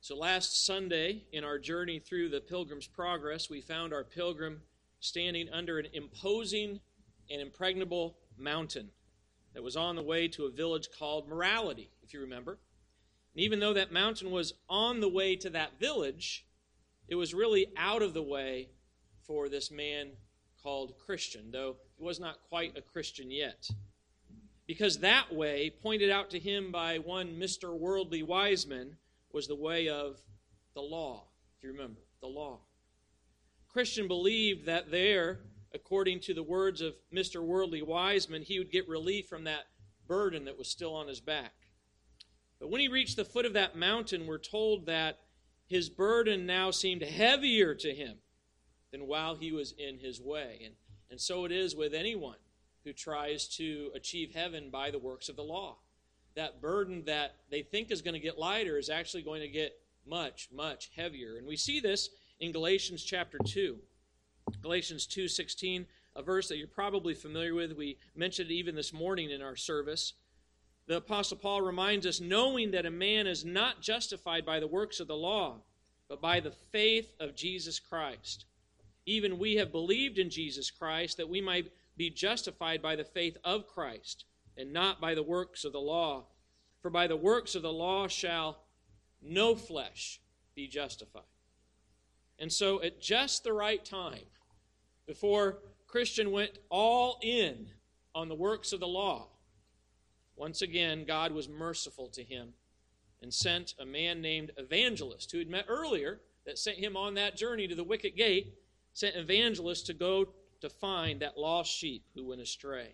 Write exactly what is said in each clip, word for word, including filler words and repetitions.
So last Sunday, in our journey through the Pilgrim's Progress, we found our pilgrim standing under an imposing and impregnable mountain that was on the way to a village called Morality, if you remember. And even though that mountain was on the way to that village, it was really out of the way for this man called Christian, though he was not quite a Christian yet. Because that way, pointed out to him by one Mister Worldly Wiseman, was the way of the law, if you remember, the law. Christian believed that there, according to the words of Mister Worldly Wiseman, he would get relief from that burden that was still on his back. But when he reached the foot of that mountain, we're told that his burden now seemed heavier to him than while he was in his way. And, and so it is with anyone who tries to achieve heaven by the works of the law. That burden that they think is going to get lighter is actually going to get much, much heavier. And we see this in Galatians chapter two. Galatians two sixteen, a verse that you're probably familiar with. We mentioned it even this morning in our service. The Apostle Paul reminds us, knowing that a man is not justified by the works of the law, but by the faith of Jesus Christ. Even we have believed in Jesus Christ, that we might be justified by the faith of Christ, and not by the works of the law. For by the works of the law shall no flesh be justified. And so at just the right time, before Christian went all in on the works of the law, once again God was merciful to him and sent a man named Evangelist, who had met earlier, that sent him on that journey to the wicket gate, sent Evangelist to go to find that lost sheep who went astray.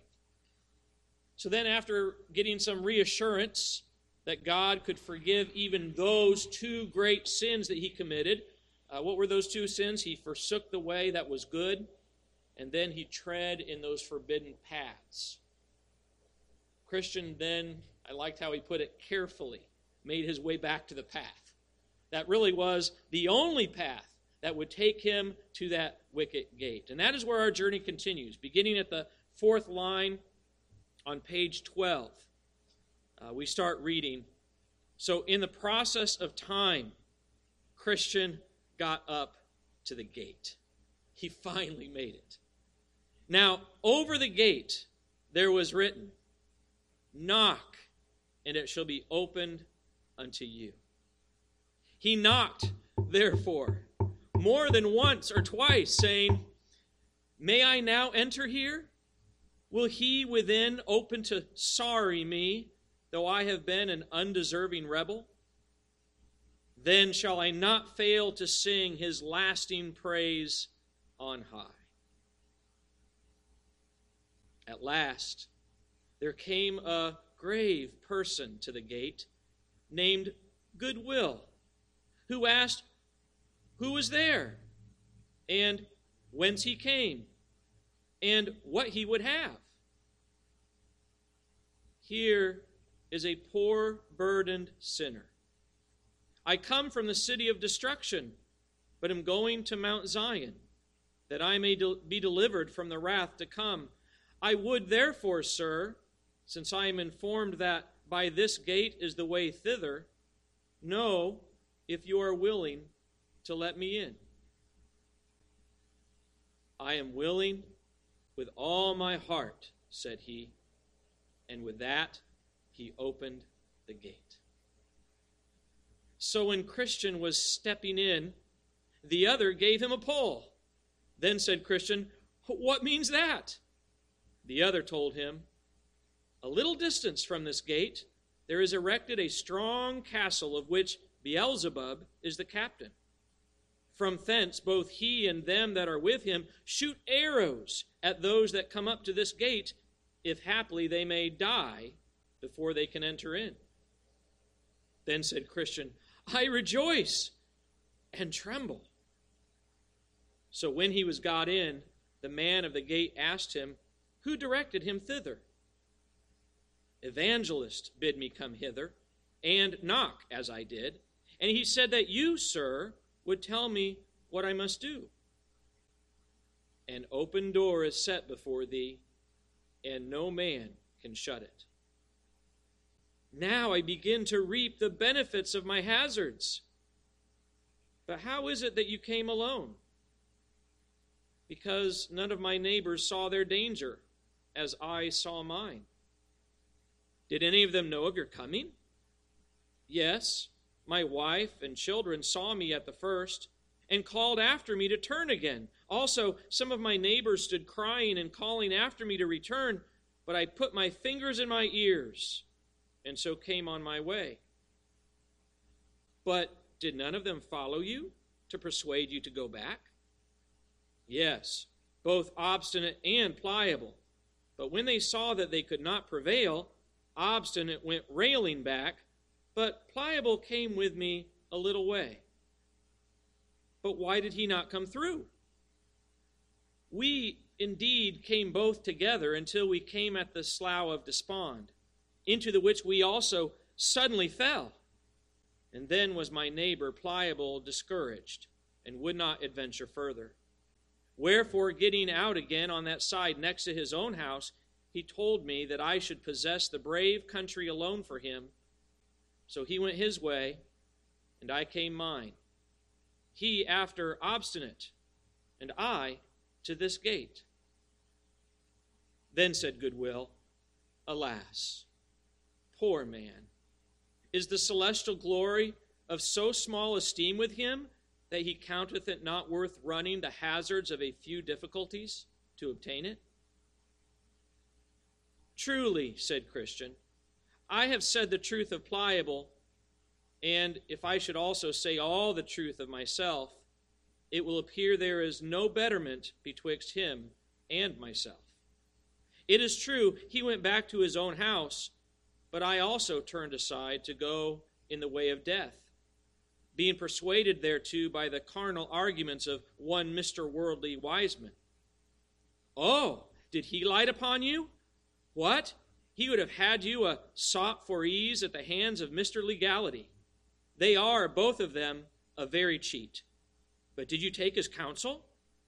So then, after getting some reassurance that God could forgive even those two great sins that he committed, uh, what were those two sins? He forsook the way that was good, and then he tread in those forbidden paths. Christian then, I liked how he put it, carefully made his way back to the path. That really was the only path that would take him to that wicket gate. And that is where our journey continues, beginning at the fourth line on page twelve. Uh, we start reading. So in the process of time, Christian got up to the gate. He finally made it. Now, over the gate, there was written, "Knock, and it shall be opened unto you." He knocked, therefore, more than once or twice, saying, "May I now enter here? Will he within open to sorry me, though I have been an undeserving rebel? Then shall I not fail to sing his lasting praise on high." At last, there came a grave person to the gate named Goodwill, who asked who was there, and whence he came, and what he would have. "Here is a poor, burdened sinner. I come from the city of destruction, but am going to Mount Zion, that I may de- be delivered from the wrath to come. I would therefore, sir, since I am informed that by this gate is the way thither, know if you are willing to let me in." "I am willing with all my heart," said he, and with that he opened the gate. So when Christian was stepping in, the other gave him a pull. Then said Christian, "What means that?" The other told him, "A little distance from this gate there is erected a strong castle, of which Beelzebub is the captain. From thence both he and them that are with him shoot arrows at those that come up to this gate, if haply they may die before they can enter in." Then said Christian, "I rejoice and tremble." So when he was got in, the man of the gate asked him, "Who directed him thither?" "Evangelist bid me come hither, and knock, as I did. And he said that you, sir, would tell me what I must do." "An open door is set before thee, and no man can shut it. Now I begin to reap the benefits of my hazards. But how is it that you came alone? Because none of my neighbors saw their danger, as I saw mine. Did any of them know of your coming? Yes, my wife and children saw me at the first, and called after me to turn again. Also, some of my neighbors stood crying and calling after me to return, but I put my fingers in my ears, and so came on my way. But did none of them follow you to persuade you to go back? Yes, both obstinate and pliable. But when they saw that they could not prevail, obstinate went railing back, but pliable came with me a little way. But why did he not come through? We indeed came both together until we came at the slough of despond, into the which we also suddenly fell. And then was my neighbor pliable discouraged, and would not adventure further. Wherefore, getting out again on that side next to his own house, he told me that I should possess the brave country alone for him. So he went his way, and I came mine. He after obstinate, and I to this gate. Then said Goodwill, Alas, poor man, is the celestial glory of so small esteem with him that he counteth it not worth running the hazards of a few difficulties to obtain it? Truly, said Christian, I have said the truth of Pliable, and if I should also say all the truth of myself, it will appear there is no betterment betwixt him and myself. It is true, he went back to his own house, but I also turned aside to go in the way of death, being persuaded thereto by the carnal arguments of one Mister Worldly Wiseman. Oh, did he light upon you? What? He would have had you a sop for ease at the hands of Mister Legality. They are, both of them, a very cheat. But did you take his counsel?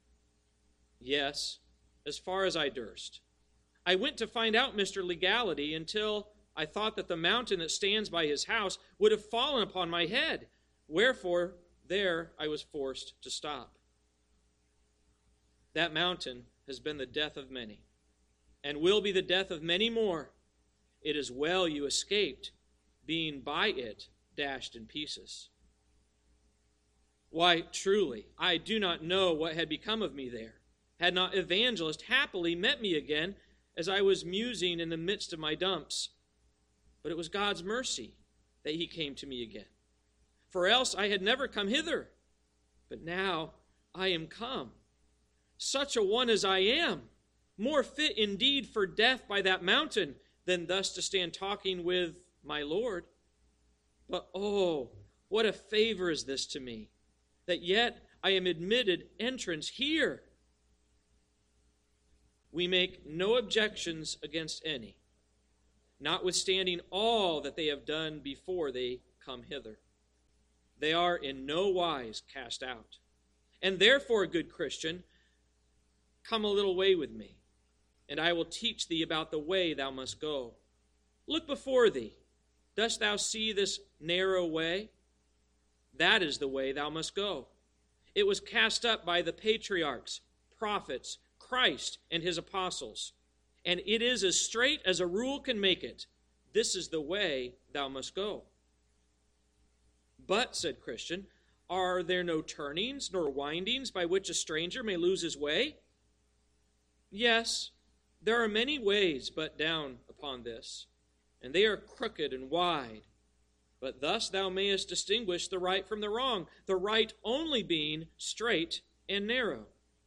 Yes, as far as I durst. I went to find out Mister Legality until I thought that the mountain that stands by his house would have fallen upon my head. Wherefore, there I was forced to stop. That mountain has been the death of many, and will be the death of many more. It is well you escaped, being by it dashed in pieces. Why, truly, I do not know what had become of me there, had not Evangelist happily met me again as I was musing in the midst of my dumps. But it was God's mercy that he came to me again. For else I had never come hither. But now I am come, such a one as I am, more fit indeed for death by that mountain than thus to stand talking with my Lord. But oh, what a favor is this to me, that yet I am admitted entrance here. We make no objections against any, notwithstanding all that they have done before they come hither. They are in no wise cast out. And therefore, good Christian, come a little way with me, and I will teach thee about the way thou must go. Look before thee. Dost thou see this narrow way? That is the way thou must go. It was cast up by the patriarchs, prophets, Christ, and his apostles. And it is as straight as a rule can make it. This is the way thou must go. But, said Christian, are there no turnings nor windings by which a stranger may lose his way? Yes, there are many ways but down upon this, and they are crooked and wide. But thus thou mayest distinguish the right from the wrong, the right only being straight and narrow.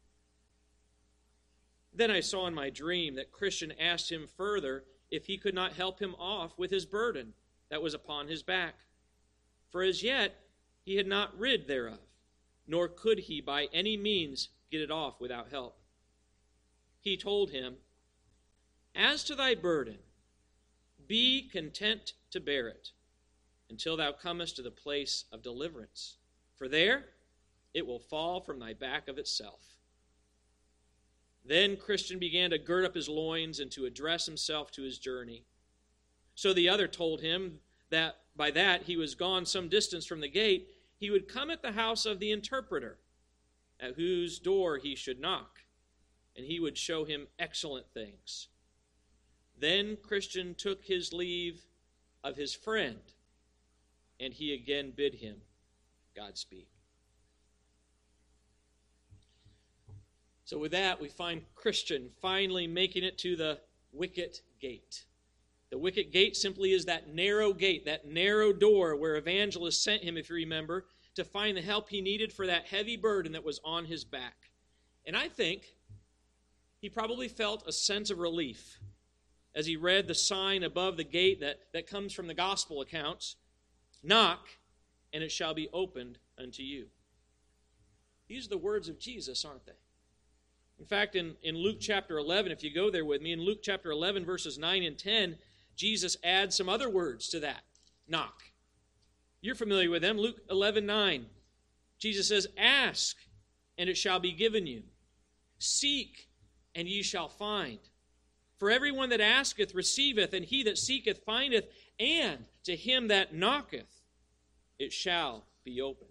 Then I saw in my dream that Christian asked him further if he could not help him off with his burden that was upon his back. For as yet he had not rid thereof, nor could he by any means get it off without help. He told him, As to thy burden, be content to bear it, until thou comest to the place of deliverance. For there it will fall from thy back of itself. Then Christian began to gird up his loins and to address himself to his journey. So the other told him that by that he was gone some distance from the gate. he would come at the house of the interpreter, at whose door he should knock, and he would show him excellent things. Then Christian took his leave of his friend, and he again bid him Godspeed. So with that, we find Christian finally making it to the wicket gate. The wicket gate simply is that narrow gate, that narrow door where Evangelist sent him, if you remember, to find the help he needed for that heavy burden that was on his back. And I think he probably felt a sense of relief as he read the sign above the gate that, that comes from the gospel accounts. Knock, and it shall be opened unto you. These are the words of Jesus, aren't they? In fact, in, in Luke chapter eleven, if you go there with me, in Luke chapter eleven, verses nine and ten, Jesus adds some other words to that. Knock. You're familiar with them. Luke eleven nine. Jesus says, ask, and it shall be given you. Seek, and ye shall find. For everyone that asketh receiveth, and he that seeketh findeth, and to him that knocketh it shall be opened.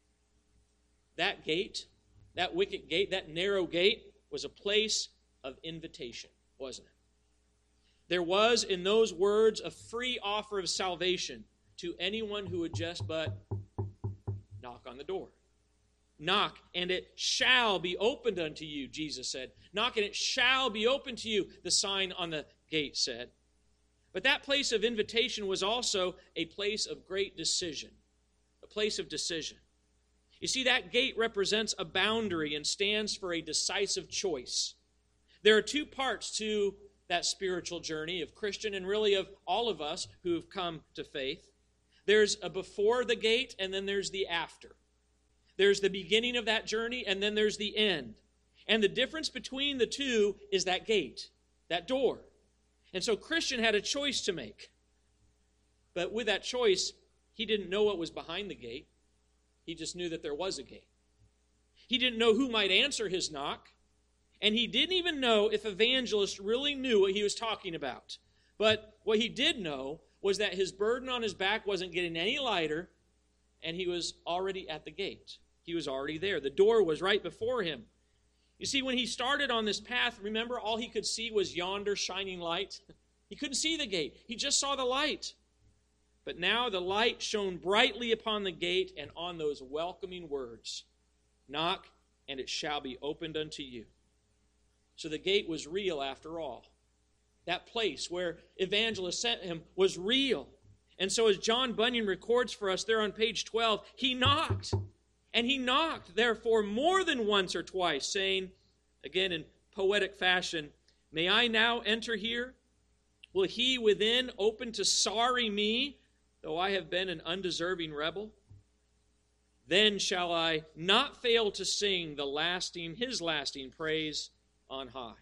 That gate, that wicket gate, that narrow gate, was a place of invitation, wasn't it? There was, in those words, a free offer of salvation to anyone who would just but knock on the door. Knock, and it shall be opened unto you, Jesus said. Knock, and it shall be opened to you, the sign on the gate said. But that place of invitation was also a place of great decision, a place of decision. You see, that gate represents a boundary and stands for a decisive choice. There are two parts to that spiritual journey of Christian and really of all of us who have come to faith. There's a before the gate, and then there's the after. There's the beginning of that journey, and then there's the end. And the difference between the two is that gate, that door. And so Christian had a choice to make. But with that choice, he didn't know what was behind the gate. He just knew that there was a gate. He didn't know who might answer his knock. And he didn't even know if Evangelist really knew what he was talking about. But what he did know was that his burden on his back wasn't getting any lighter, and he was already at the gate. He was already there. The door was right before him. You see, when he started on this path, remember, all he could see was yonder shining light. He couldn't see the gate. He just saw the light. But now the light shone brightly upon the gate and on those welcoming words, knock, and it shall be opened unto you. So the gate was real after all. That place where Evangelist sent him was real. And so as John Bunyan records for us there on page twelve, he knocked. And he knocked, therefore, more than once or twice, saying, again in poetic fashion, may I now enter here? Will he within open to sorry me, though I have been an undeserving rebel? Then shall I not fail to sing the lasting, his lasting praise on high.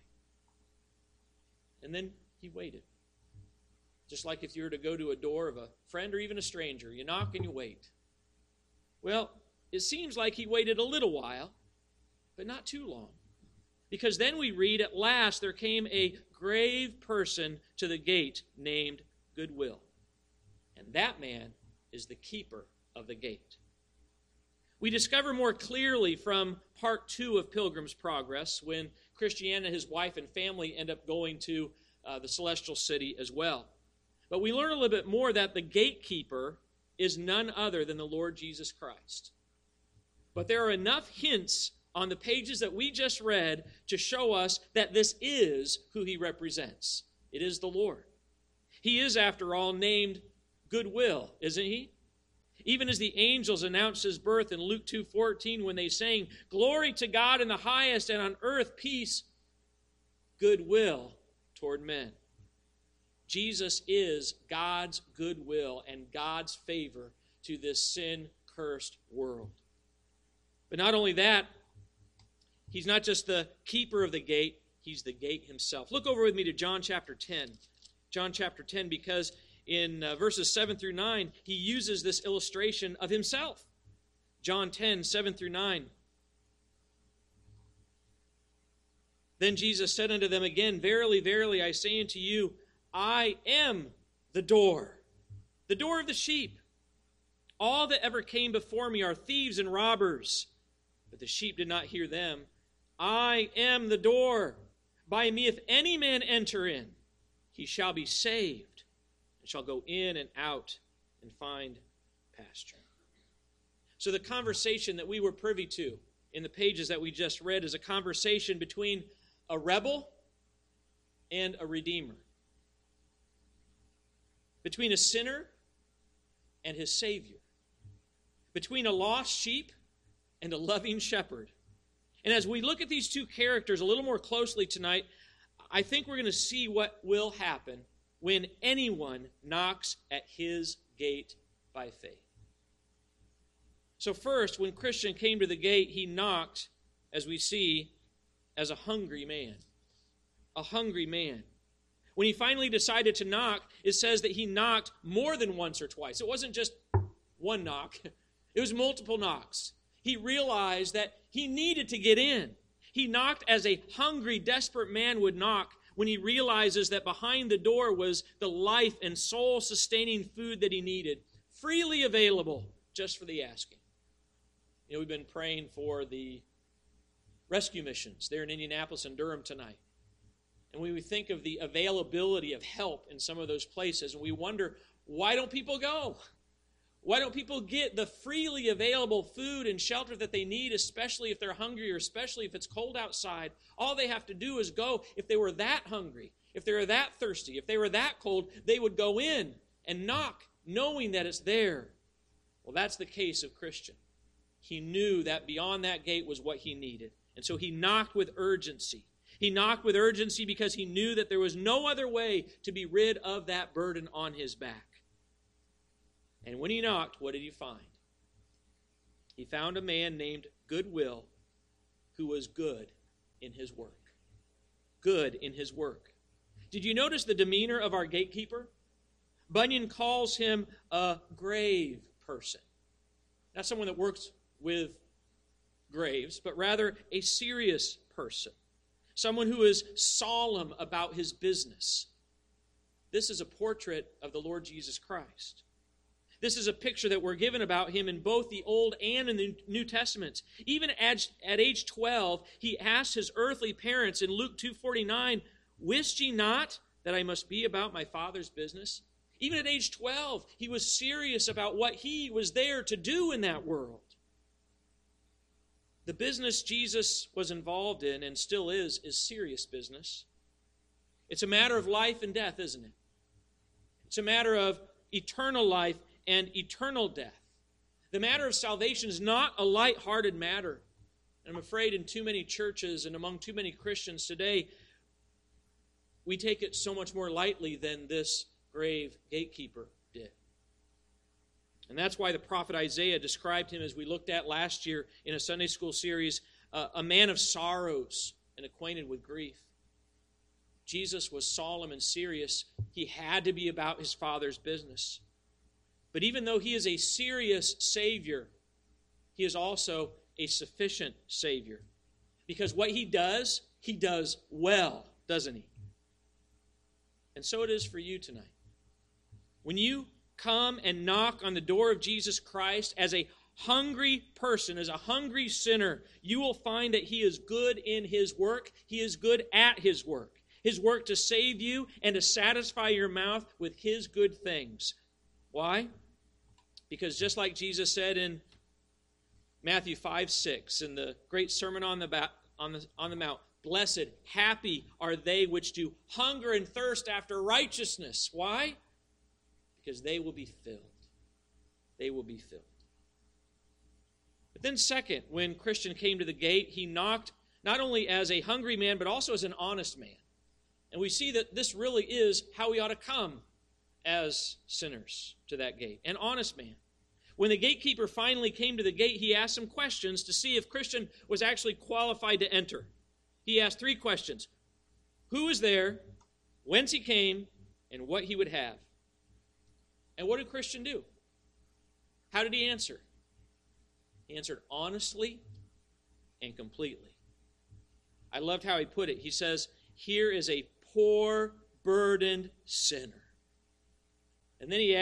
And then he waited. Just like if you were to go to a door of a friend or even a stranger, you knock and you wait. Well, it seems like he waited a little while, but not too long. Because then we read, at last there came a grave person to the gate named Goodwill. And that man is the keeper of the gate. We discover more clearly from part two of Pilgrim's Progress when Christian and his wife and family end up going to uh, the celestial city as well. But we learn a little bit more that the gatekeeper is none other than the Lord Jesus Christ. But there are enough hints on the pages that we just read to show us that this is who he represents. It is the Lord. He is, after all, named Goodwill, isn't he? Even as the angels announced his birth in Luke two fourteen when they sang, glory to God in the highest, and on earth peace, goodwill toward men. Jesus is God's goodwill and God's favor to this sin-cursed world. But not only that, he's not just the keeper of the gate, he's the gate himself. Look over with me to John chapter ten. John chapter ten, because in uh, verses seven through nine, he uses this illustration of himself. John ten, seven through nine. Then Jesus said unto them again, verily, verily, I say unto you, I am the door, the door of the sheep. All that ever came before me are thieves and robbers, but the sheep did not hear them. I am the door. By me, if any man enter in, he shall be saved, and shall go in and out and find pasture. So the conversation that we were privy to in the pages that we just read is a conversation between a rebel and a redeemer. Between a sinner and his Savior. Between a lost sheep and a loving shepherd. And as we look at these two characters a little more closely tonight, I think we're going to see what will happen when anyone knocks at his gate by faith. So first, when Christian came to the gate, he knocked, as we see, as a hungry man. A hungry man. When he finally decided to knock, it says that he knocked more than once or twice. It wasn't just one knock. It was multiple knocks. He realized that he needed to get in. He knocked as a hungry, desperate man would knock when he realizes that behind the door was the life and soul-sustaining food that he needed, freely available just for the asking. You know, we've been praying for the rescue missions there in Indianapolis and Durham tonight. And when we think of the availability of help in some of those places, and we wonder, why don't people go? Why don't people get the freely available food and shelter that they need, especially if they're hungry or especially if it's cold outside? All they have to do is go. If they were that hungry, if they were that thirsty, if they were that cold, they would go in and knock, knowing that it's there. Well, that's the case of Christian. He knew that beyond that gate was what he needed. And so he knocked with urgency. He knocked with urgency because he knew that there was no other way to be rid of that burden on his back. And when he knocked, what did he find? He found a man named Goodwill who was good in his work. Good in his work. Did you notice the demeanor of our gatekeeper? Bunyan calls him a grave person. Not someone that works with graves, but rather a serious person. Someone who is solemn about his business. This is a portrait of the Lord Jesus Christ. This is a picture that we're given about him in both the Old and in the New Testaments. Even at, at age twelve, he asked his earthly parents in Luke two forty-nine, "Wist ye not that I must be about my Father's business?" Even at age twelve, he was serious about what he was there to do in that world. The business Jesus was involved in, and still is, is serious business. It's a matter of life and death, isn't it? It's a matter of eternal life and eternal death. The matter of salvation is not a light-hearted matter. And I'm afraid in too many churches and among too many Christians today, we take it so much more lightly than this grave gatekeeper did. And that's why the prophet Isaiah described him, as we looked at last year in a Sunday school series, uh, a man of sorrows and acquainted with grief. Jesus was solemn and serious. He had to be about his Father's business. But even though he is a serious Savior, he is also a sufficient Savior. Because what he does, he does well, doesn't he? And so it is for you tonight. When you come and knock on the door of Jesus Christ as a hungry person, as a hungry sinner, you will find that he is good in his work. He is good at his work. His work to save you and to satisfy your mouth with his good things. Why? Because just like Jesus said in Matthew five six, in the great Sermon on the, ba- on the, on the Mount, "Blessed, happy are they which do hunger and thirst after righteousness." Why? Because they will be filled. They will be filled. But then second, when Christian came to the gate, he knocked not only as a hungry man, but also as an honest man. And we see that this really is how we ought to come as sinners to that gate. An honest man. When the gatekeeper finally came to the gate, he asked some questions to see if Christian was actually qualified to enter. He asked three questions. Who was there, whence he came, and what he would have. And what did Christian do? How did he answer? He answered honestly and completely. I loved how he put it. He says, "Here is a poor, burdened sinner." And then he adds,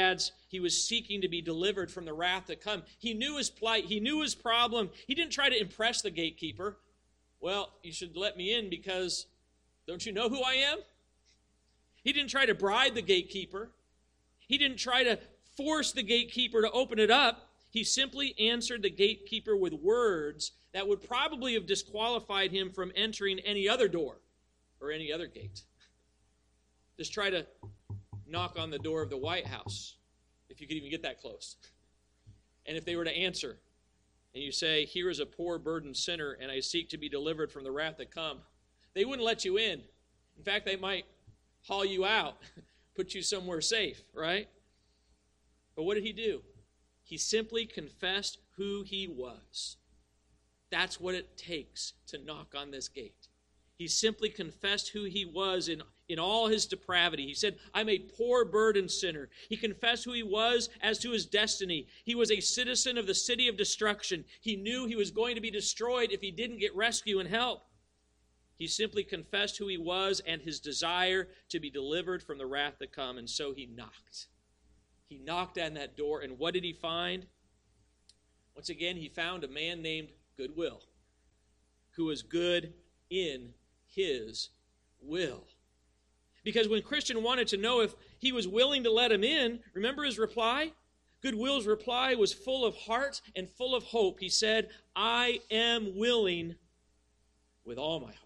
he was seeking to be delivered from the wrath to come. He knew his plight. He knew his problem. He didn't try to impress the gatekeeper. Well, you should let me in because don't you know who I am? He didn't try to bribe the gatekeeper. He didn't try to force the gatekeeper to open it up. He simply answered the gatekeeper with words that would probably have disqualified him from entering any other door or any other gate. Just try to knock on the door of the White House, if you could even get that close. And if they were to answer, and you say, here is a poor burdened sinner, and I seek to be delivered from the wrath that come, they wouldn't let you in. In fact, they might haul you out, put you somewhere safe, right? But what did he do? He simply confessed who he was. That's what it takes to knock on this gate. He simply confessed who he was in, in all his depravity. He said, I'm a poor burdened sinner. He confessed who he was as to his destiny. He was a citizen of the city of destruction. He knew he was going to be destroyed if he didn't get rescue and help. He simply confessed who he was and his desire to be delivered from the wrath to come, and so he knocked. He knocked on that door, and what did he find? Once again, he found a man named Goodwill, who was good in his will. Because when Christian wanted to know if he was willing to let him in, remember his reply? Goodwill's reply was full of heart and full of hope. He said, I am willing with all my heart.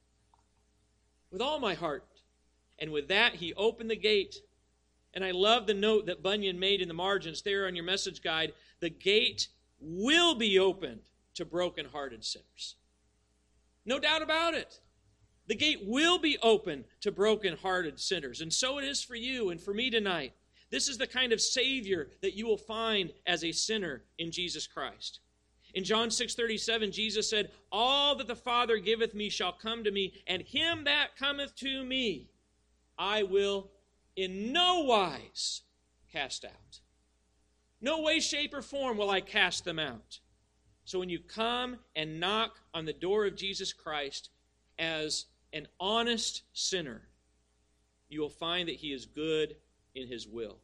With all my heart. And with that, he opened the gate. And I love the note that Bunyan made in the margins there on your message guide. The gate will be opened to broken-hearted sinners. No doubt about it. The gate will be open to broken-hearted sinners. And so it is for you and for me tonight. This is the kind of Savior that you will find as a sinner in Jesus Christ. In John six thirty-seven, Jesus said, all that the Father giveth me shall come to me, and him that cometh to me I will in no wise cast out. No way, shape, or form will I cast them out. So when you come and knock on the door of Jesus Christ as an honest sinner, you will find that he is good in his will.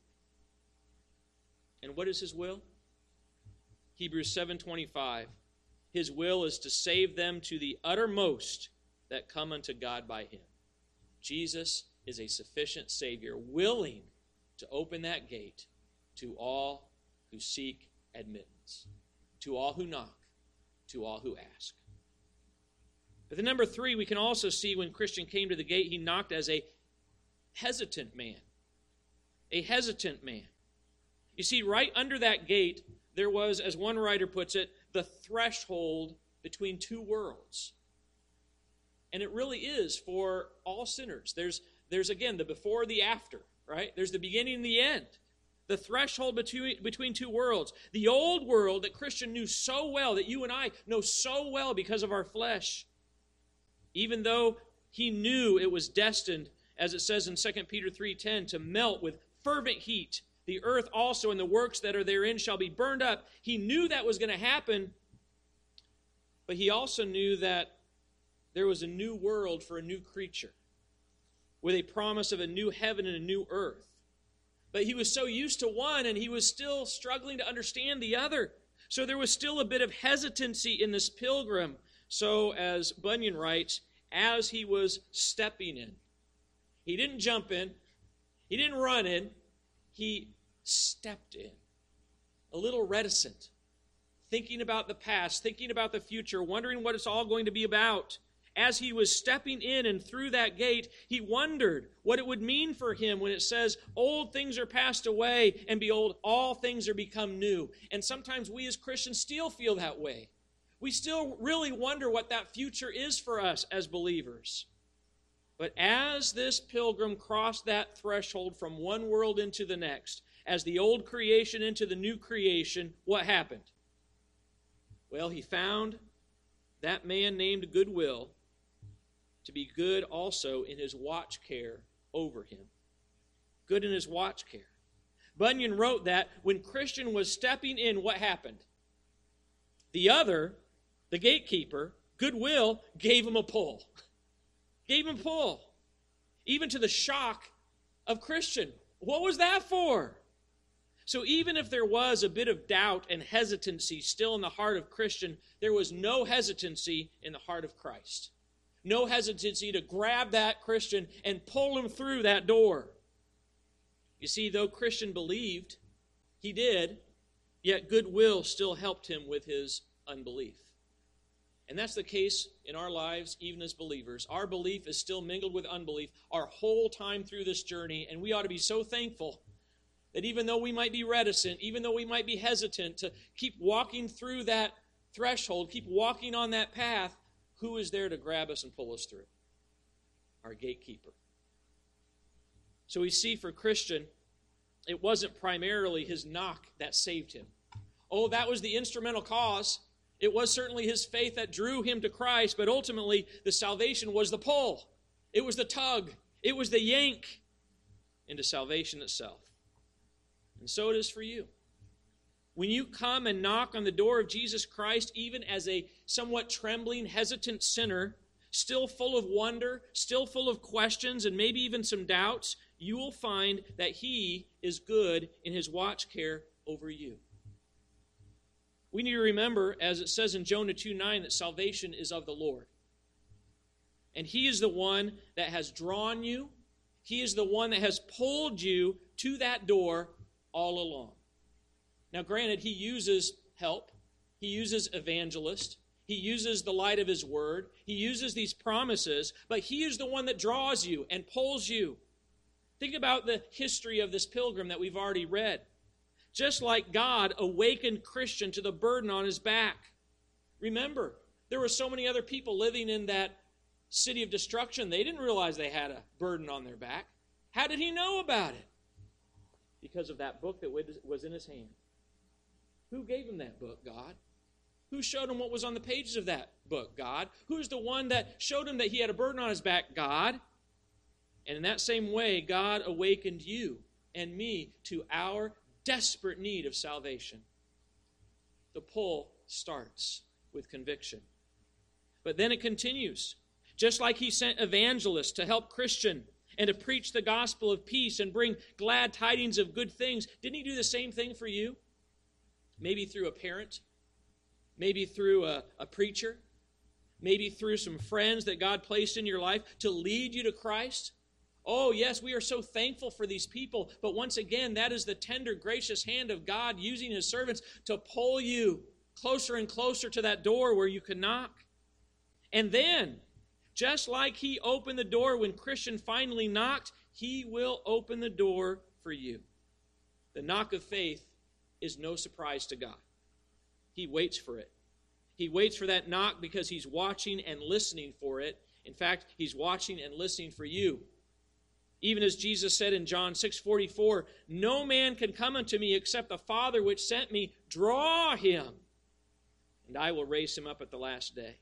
And what is his will? Hebrews seven twenty-five. His will is to save them to the uttermost that come unto God by him. Jesus is a sufficient Savior, willing to open that gate to all who seek admittance, to all who knock, to all who ask. But then number three, we can also see when Christian came to the gate, he knocked as a hesitant man. A hesitant man. You see, right under that gate, there was, as one writer puts it, the threshold between two worlds. And it really is for all sinners. There's, there's again, the before, the after, right? There's the beginning and the end. The threshold between, between two worlds. The old world that Christian knew so well, that you and I know so well because of our flesh. Even though he knew it was destined, as it says in Second Peter three ten, to melt with fervent heat. The earth also and the works that are therein shall be burned up. He knew that was going to happen, but he also knew that there was a new world for a new creature with a promise of a new heaven and a new earth. But he was so used to one, and he was still struggling to understand the other. So there was still a bit of hesitancy in this pilgrim. So, as Bunyan writes, as he was stepping in, he didn't jump in, he didn't run in, he stepped in, a little reticent, thinking about the past, thinking about the future, wondering what it's all going to be about. As he was stepping in and through that gate, he wondered what it would mean for him when it says, old things are passed away, and behold, all things are become new. And sometimes we as Christians still feel that way. We still really wonder what that future is for us as believers. But as this pilgrim crossed that threshold from one world into the next, as the old creation into the new creation, what happened? Well, he found that man named Goodwill to be good also in his watch care over him. Good in his watch care. Bunyan wrote that when Christian was stepping in, what happened? The other, the gatekeeper, Goodwill, gave him a pull. Gave him a pull. Even to the shock of Christian. What was that for? So even if there was a bit of doubt and hesitancy still in the heart of Christian, there was no hesitancy in the heart of Christ. No hesitancy to grab that Christian and pull him through that door. You see, though Christian believed, he did, yet goodwill still helped him with his unbelief. And that's the case in our lives, even as believers. Our belief is still mingled with unbelief our whole time through this journey, and we ought to be so thankful that even though we might be reticent, even though we might be hesitant to keep walking through that threshold, keep walking on that path, who is there to grab us and pull us through? Our gatekeeper. So we see for Christian, it wasn't primarily his knock that saved him. Oh, that was the instrumental cause. It was certainly his faith that drew him to Christ, but ultimately the salvation was the pull. It was the tug. It was the yank into salvation itself. And so it is for you. When you come and knock on the door of Jesus Christ, even as a somewhat trembling, hesitant sinner, still full of wonder, still full of questions, and maybe even some doubts, you will find that He is good in His watch care over you. We need to remember, as it says in Jonah two nine, that salvation is of the Lord. And He is the one that has drawn you. He is the one that has pulled you to that door all along. Now, granted, He uses help. He uses evangelists. He uses the light of His Word. He uses these promises, but He is the one that draws you and pulls you. Think about the history of this pilgrim that we've already read. Just like God awakened Christian to the burden on his back. Remember, there were so many other people living in that city of destruction. They didn't realize they had a burden on their back. How did He know about it? Because of that book that was in his hand. Who gave him that book? God. Who showed him what was on the pages of that book? God. Who's the one that showed him that he had a burden on his back? God. And in that same way, God awakened you and me to our desperate need of salvation. The pull starts with conviction. But then it continues. Just like He sent evangelists to help Christian and to preach the gospel of peace and bring glad tidings of good things, didn't He do the same thing for you? Maybe through a parent, maybe through a, a preacher, maybe through some friends that God placed in your life to lead you to Christ. Oh, yes, we are so thankful for these people, but once again, that is the tender, gracious hand of God using His servants to pull you closer and closer to that door where you can knock. And then, just like He opened the door when Christian finally knocked, He will open the door for you. The knock of faith is no surprise to God. He waits for it. He waits for that knock because He's watching and listening for it. In fact, He's watching and listening for you. Even as Jesus said in John six forty-four, "No man can come unto me except the Father which sent me draw him, and I will raise him up at the last day."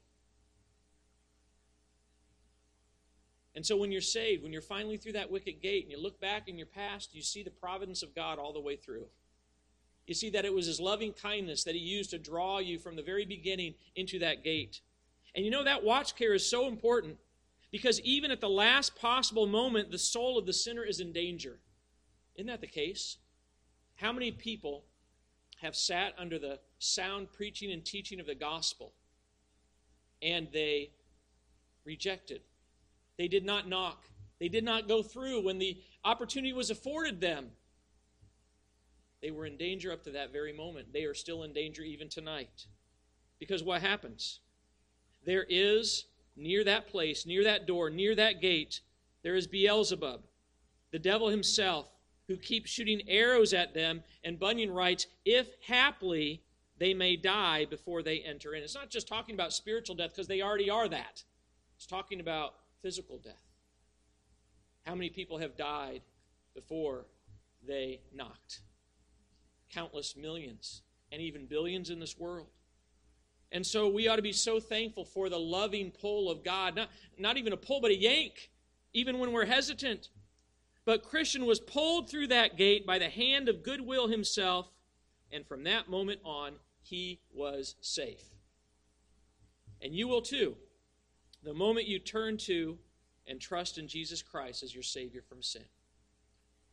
And so when you're saved, when you're finally through that wicket gate and you look back in your past, you see the providence of God all the way through. You see that it was His loving kindness that He used to draw you from the very beginning into that gate. And you know, that watch care is so important because even at the last possible moment, the soul of the sinner is in danger. Isn't that the case? How many people have sat under the sound preaching and teaching of the gospel and they rejected? They did not knock. They did not go through when the opportunity was afforded them. They were in danger up to that very moment. They are still in danger even tonight. Because what happens? There is, near that place, near that door, near that gate, there is Beelzebub, the devil himself, who keeps shooting arrows at them. And Bunyan writes, if haply they may die before they enter in. It's not just talking about spiritual death, because they already are that. It's talking about physical death. How many people have died before they knocked? Countless millions and even billions in this world. And so we ought to be so thankful for the loving pull of God. Not, not even a pull, but a yank, even when we're hesitant. But Christian was pulled through that gate by the hand of goodwill Himself, and from that moment on, he was safe. And you will too, the moment you turn to and trust in Jesus Christ as your Savior from sin.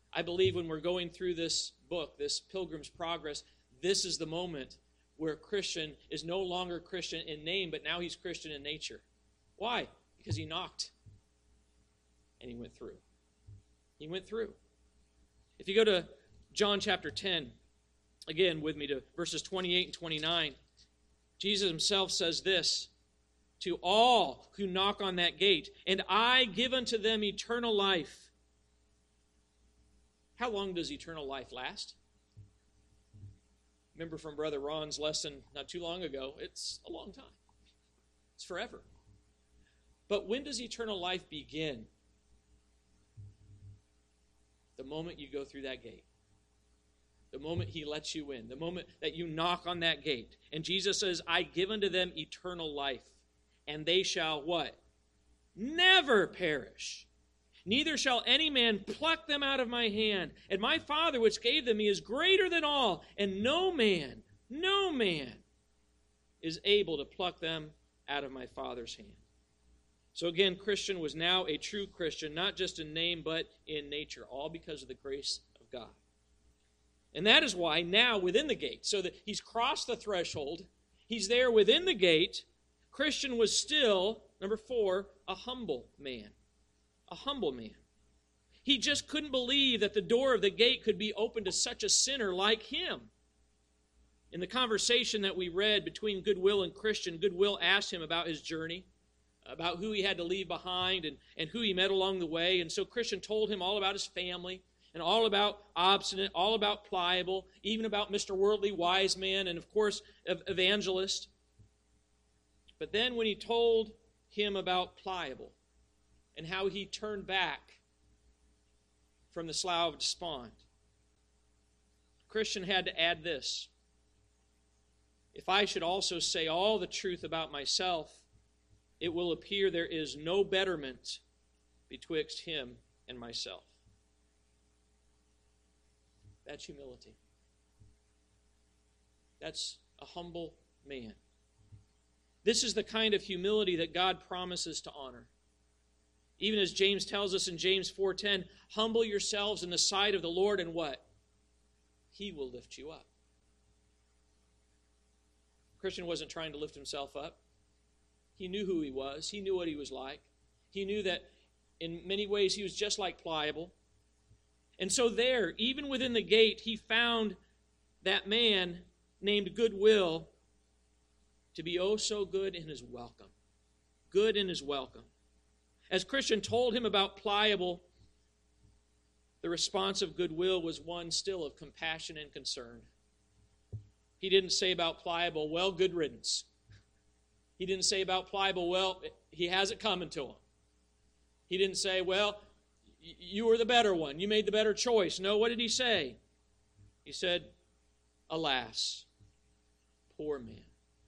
I believe when we're going through this book, this Pilgrim's Progress, this is the moment where a Christian is no longer Christian in name, but now he's Christian in nature. Why? Because he knocked and he went through. He went through. If you go to John chapter ten, again with me to verses twenty-eight and twenty-nine, Jesus himself says this, to all who knock on that gate, and I give unto them eternal life. How long does eternal life last? Remember from Brother Ron's lesson not too long ago, it's a long time. It's forever. But when does eternal life begin? The moment you go through that gate. The moment he lets you in. The moment that you knock on that gate. And Jesus says, I give unto them eternal life. And they shall what? Never perish. Neither shall any man pluck them out of my hand. And my Father which gave them me is greater than all. And no man, no man is able to pluck them out of my Father's hand. So again, Christian was now a true Christian, not just in name, but in nature, all because of the grace of God. And that is why now within the gate, so that he's crossed the threshold, he's there within the gate, Christian was still, number four, a humble man. A humble man. He just couldn't believe that the door of the gate could be open to such a sinner like him. In the conversation that we read between Goodwill and Christian, Goodwill asked him about his journey, about who he had to leave behind and, and who he met along the way. And so Christian told him all about his family and all about Obstinate, all about Pliable, even about Mister Worldly Wise Man, and of course, Evangelist. But then when he told him about Pliable and how he turned back from the Slough of Despond, Christian had to add this. If I should also say all the truth about myself, it will appear there is no betterment betwixt him and myself. That's humility. That's a humble man. This is the kind of humility that God promises to honor. Even as James tells us in James four ten, humble yourselves in the sight of the Lord, and what? He will lift you up. Christian wasn't trying to lift himself up. He knew who he was. He knew what he was like. He knew that in many ways he was just like Pliable. And so there, even within the gate, he found that man named Goodwill to be oh so good in his welcome. Good in his welcome. As Christian told him about Pliable, the response of Goodwill was one still of compassion and concern. He didn't say about Pliable, well, good riddance. He didn't say about Pliable, well, he has it coming to him. He didn't say, well, you were the better one. You made the better choice. No, what did he say? He said, alas, poor man.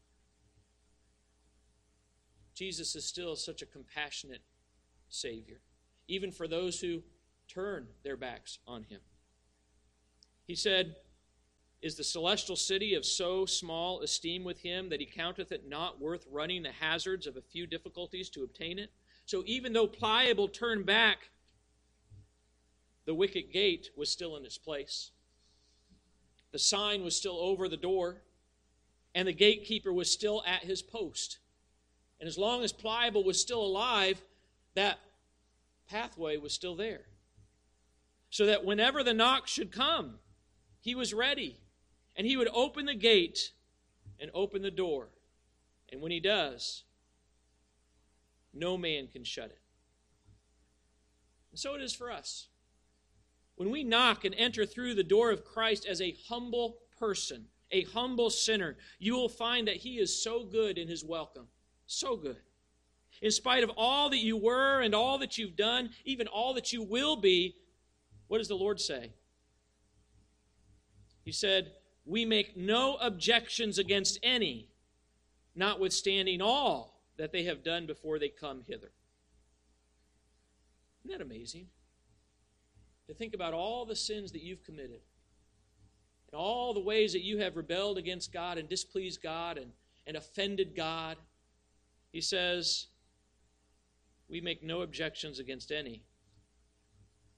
Jesus is still such a compassionate Savior, even for those who turn their backs on him. He said, is the celestial city of so small esteem with him that he counteth it not worth running the hazards of a few difficulties to obtain it? So even though Pliable turned back, the wicket gate was still in its place. The sign was still over the door, and the gatekeeper was still at his post. And as long as Pliable was still alive, that pathway was still there. So that whenever the knock should come, he was ready. And he would open the gate and open the door. And when he does, no man can shut it. And so it is for us. When we knock and enter through the door of Christ as a humble person, a humble sinner, you will find that he is so good in his welcome. So good. In spite of all that you were and all that you've done, even all that you will be, what does the Lord say? He said, we make no objections against any, notwithstanding all that they have done before they come hither. Isn't that amazing? To think about all the sins that you've committed and all the ways that you have rebelled against God and displeased God and, and offended God. He says, we make no objections against any,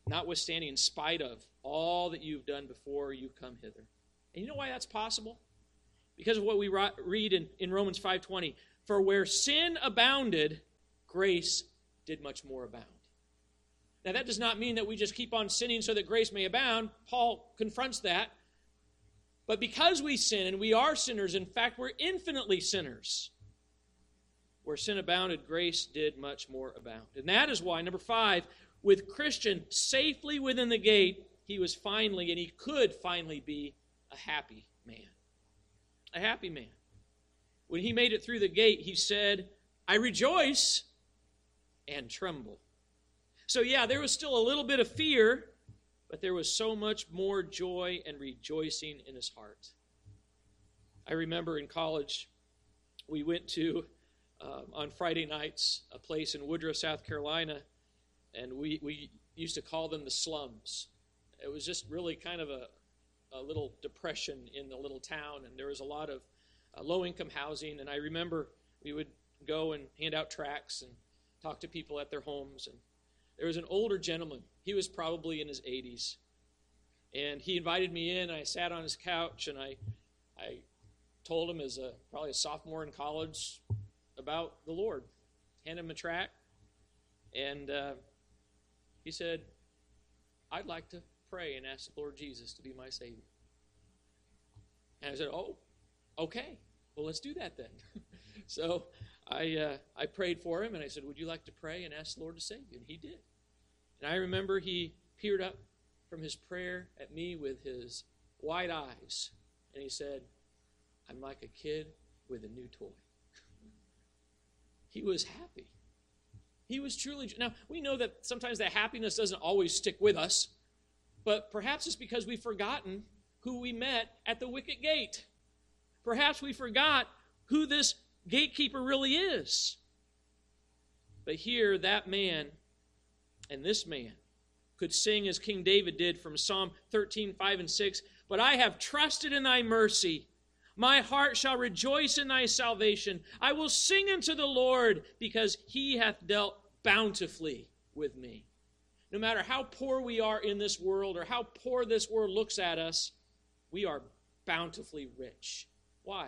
notwithstanding, in spite of all that you've done before you come hither. And you know why that's possible? Because of what we read in, in Romans five twenty. For where sin abounded, grace did much more abound. Now that does not mean that we just keep on sinning so that grace may abound. Paul confronts that. But because we sin, and we are sinners, in fact, we're infinitely sinners. Where sin abounded, grace did much more abound. And that is why, number five, with Christian safely within the gate, he was finally, and he could finally be a happy man. A happy man. When he made it through the gate, he said, I rejoice and tremble. So yeah, there was still a little bit of fear, but there was so much more joy and rejoicing in his heart. I remember in college, we went to, uh, on Friday nights, a place in Woodruff, South Carolina, and we, we used to call them the slums. It was just really kind of a, a little depression in the little town, and there was a lot of uh, low-income housing, and I remember we would go and hand out tracts and talk to people at their homes, and there was an older gentleman. He was probably in his eighties, and he invited me in. I sat on his couch, and I I told him as a probably a sophomore in college about the Lord. Handed him a tract, and uh, he said, I'd like to pray and ask the Lord Jesus to be my Savior. And I said, oh, okay. Well, let's do that then. So I uh, I prayed for him, and I said, would you like to pray and ask the Lord to save you? And he did. And I remember he peered up from his prayer at me with his wide eyes, and he said, I'm like a kid with a new toy. He was happy. He was truly... Now, we know that sometimes that happiness doesn't always stick with us, but perhaps it's because we've forgotten who we met at the wicket gate. Perhaps we forgot who this gatekeeper really is. But here, that man and this man could sing as King David did from Psalm thirteen, five, and six, but I have trusted in thy mercy. My heart shall rejoice in thy salvation. I will sing unto the Lord, because he hath dealt bountifully with me. No matter how poor we are in this world, or how poor this world looks at us, we are bountifully rich. Why?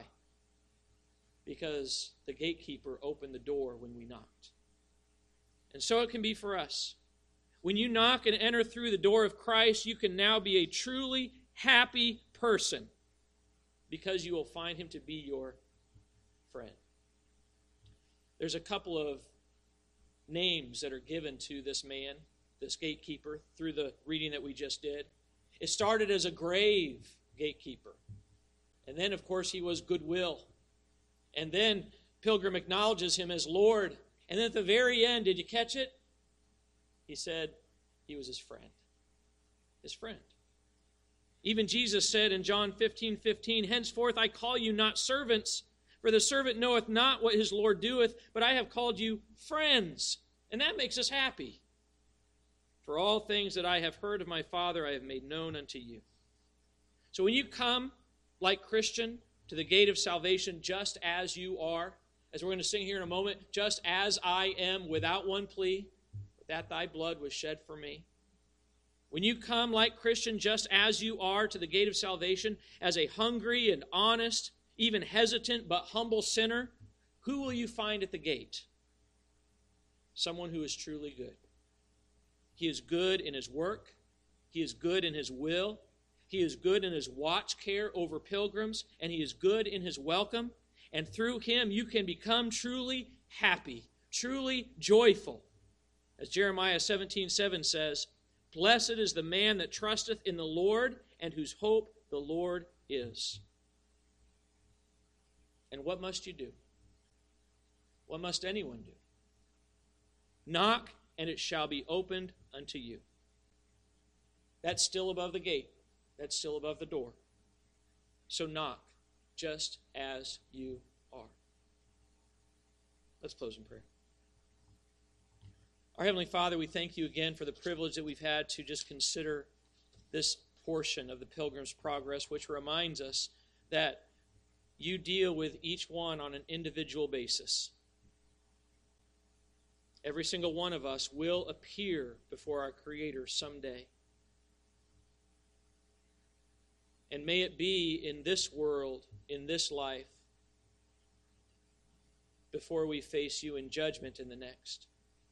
Because the gatekeeper opened the door when we knocked. And so it can be for us. When you knock and enter through the door of Christ, you can now be a truly happy person, because you will find him to be your friend. There's a couple of names that are given to this man, this gatekeeper, through the reading that we just did. It started as a grave gatekeeper. And then, of course, he was goodwill. And then Pilgrim acknowledges him as Lord. And then at the very end, did you catch it? He said he was his friend. His friend. Even Jesus said in John fifteen fifteen, henceforth I call you not servants, for the servant knoweth not what his Lord doeth, but I have called you friends. And that makes us happy. For all things that I have heard of my Father, I have made known unto you. So when you come, like Christian, to the gate of salvation, just as you are, as we're going to sing here in a moment, just as I am, without one plea, that thy blood was shed for me. When you come like Christian, just as you are, to the gate of salvation, as a hungry and honest, even hesitant but humble sinner, who will you find at the gate? Someone who is truly good. He is good in his work. He is good in his will. He is good in his watch care over pilgrims, and he is good in his welcome. And through him, you can become truly happy, truly joyful. As Jeremiah seventeen seven says, blessed is the man that trusteth in the Lord, and whose hope the Lord is. And what must you do? What must anyone do? Knock, and it shall be opened unto you. That's still above the gate. That's still above the door. So knock, just as you are. Let's close in prayer. Our Heavenly Father, we thank you again for the privilege that we've had to just consider this portion of the Pilgrim's Progress, which reminds us that you deal with each one on an individual basis. Every single one of us will appear before our Creator someday. And may it be in this world, in this life, before we face you in judgment in the next.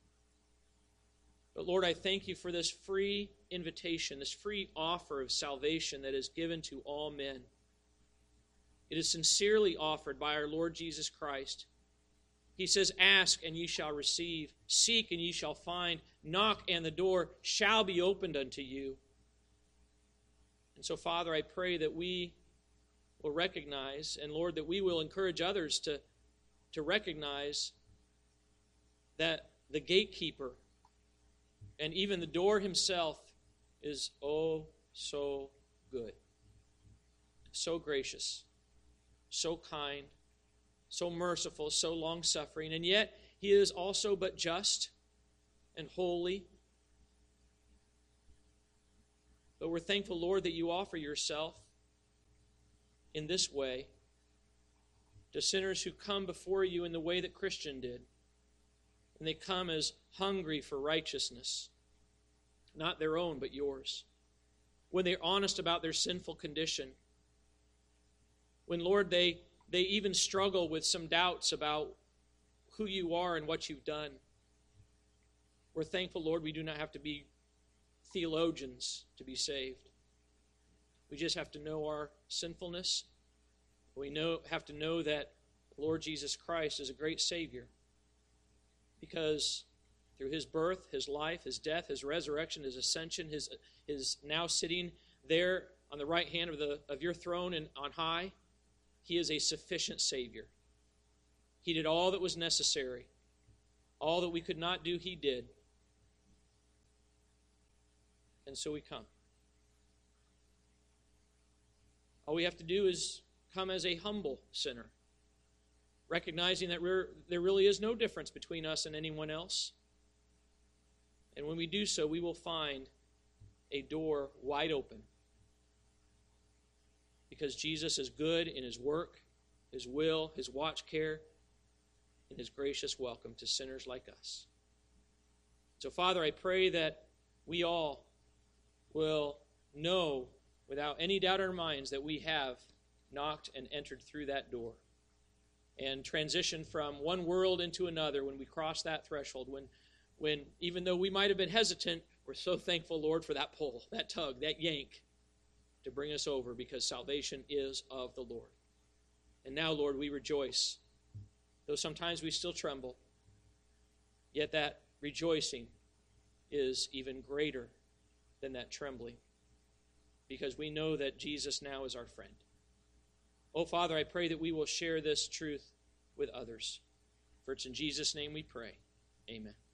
But Lord, I thank you for this free invitation, this free offer of salvation that is given to all men. It is sincerely offered by our Lord Jesus Christ. He says, ask and ye shall receive, seek and ye shall find, knock and the door shall be opened unto you. And so, Father, I pray that we will recognize, and Lord, that we will encourage others to, to recognize that the gatekeeper and even the door himself is oh so good, so gracious, so kind, so merciful, so long-suffering, and yet he is also but just and holy. But we're thankful, Lord, that you offer yourself in this way to sinners who come before you in the way that Christian did. And they come as hungry for righteousness, not their own, but yours. When they're honest about their sinful condition. When, Lord, they, they even struggle with some doubts about who you are and what you've done. We're thankful, Lord, we do not have to be theologians to be saved. We just have to know our sinfulness. We know, have to know that Lord Jesus Christ is a great Savior. Because through his birth, his life, his death, his resurrection, his ascension, his, his now sitting there on the right hand of, the, of your throne and on high, he is a sufficient Savior. He did all that was necessary. All that we could not do, he did. And so we come. All we have to do is come as a humble sinner, recognizing that we're, there really is no difference between us and anyone else. And when we do so, we will find a door wide open. Because Jesus is good in his work, his will, his watch care, and his gracious welcome to sinners like us. So, Father, I pray that we all will know without any doubt in our minds that we have knocked and entered through that door and transitioned from one world into another when we cross that threshold, when, when even though we might have been hesitant, we're so thankful, Lord, for that pull, that tug, that yank to bring us over, because salvation is of the Lord. And now, Lord, we rejoice. Though sometimes we still tremble, yet that rejoicing is even greater than that trembling, because we know that Jesus now is our friend. Oh, Father, I pray that we will share this truth with others. For it's in Jesus' name we pray. Amen.